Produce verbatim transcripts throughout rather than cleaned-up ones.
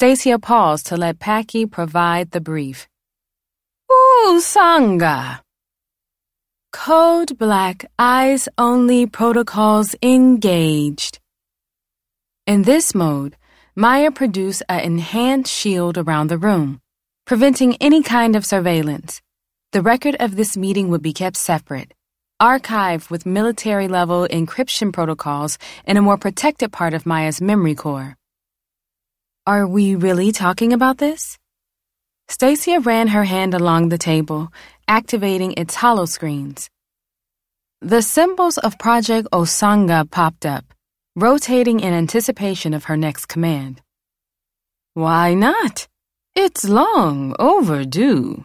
Stacia paused to let Packy provide the brief. Usanga. Code Black Eyes Only Protocols engaged. In this mode, Maya produced an enhanced shield around the room, preventing any kind of surveillance. The record of this meeting would be kept separate, archived with military-level encryption protocols in a more protected part of Maya's memory core. Are we really talking about this? Stacia ran her hand along the table, activating its holoscreens. The symbols of Project Usanga popped up, rotating in anticipation of her next command. Why not? It's long overdue.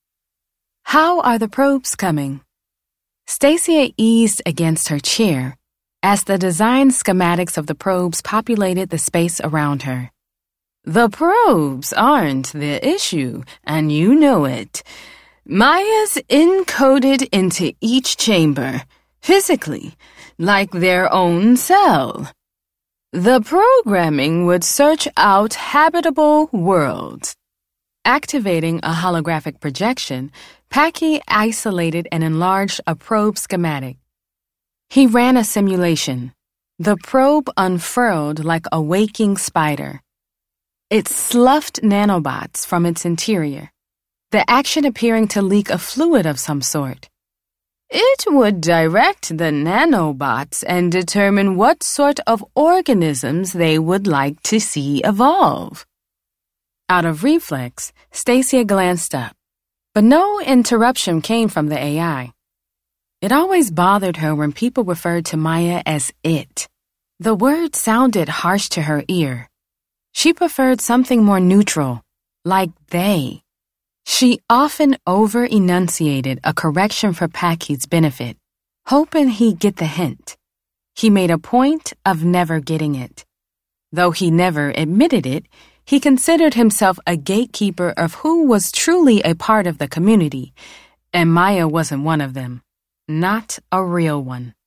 How are the probes coming? Stacia eased against her chair as the design schematics of the probes populated the space around her. The probes aren't the issue, and you know it. Maya's encoded into each chamber, physically, like their own cell. The programming would search out habitable worlds. Activating a holographic projection, Packy isolated and enlarged a probe schematic. He ran a simulation. The probe unfurled like a waking spider. It sloughed nanobots from its interior, the action appearing to leak a fluid of some sort. It would direct the nanobots and determine what sort of organisms they would like to see evolve. Out of reflex, Stacia glanced up, but no interruption came from the A I. It always bothered her when people referred to Maya as it. The word sounded harsh to her ear. She preferred something more neutral, like they. She often over-enunciated a correction for Packy's benefit, hoping he'd get the hint. He made a point of never getting it. Though he never admitted it, he considered himself a gatekeeper of who was truly a part of the community, and Maya wasn't one of them. Not a real one.